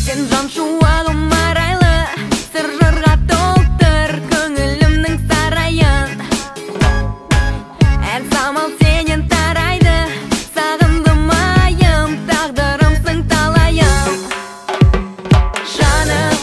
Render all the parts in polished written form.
Сен жан шуағым арайлы, сыр жырға толтыр көңілімнің сарайын. Ән самал сенен тарайды, сағындым айым, тағдырымсың талайым. Жаным,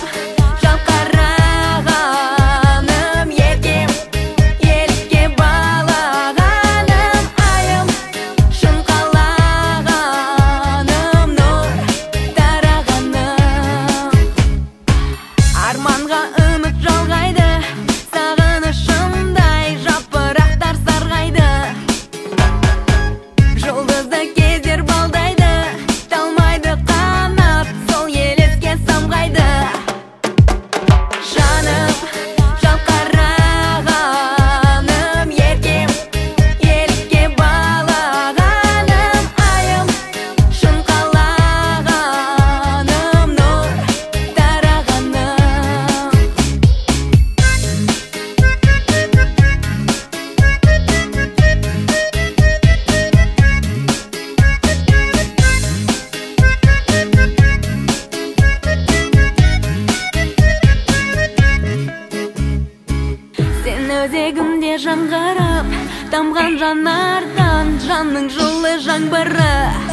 жалқарағаным, еркем, елікке балағаным, айым, шын қалағаным, нұр тарағаным. Арманға үміт жалғайды, сағынышымдай жапырақтар сарғайды. Жұлдызды кездер балдайды, талмайды қанат, сол елеске самғайды. Жаным, жалқарағаным, еркем, елікке балағаным, айым, шын қалағаным, нұр тарағаным. Сен өзегімде жаңғырып, тамған жанардан жанның жылы жаңбыры.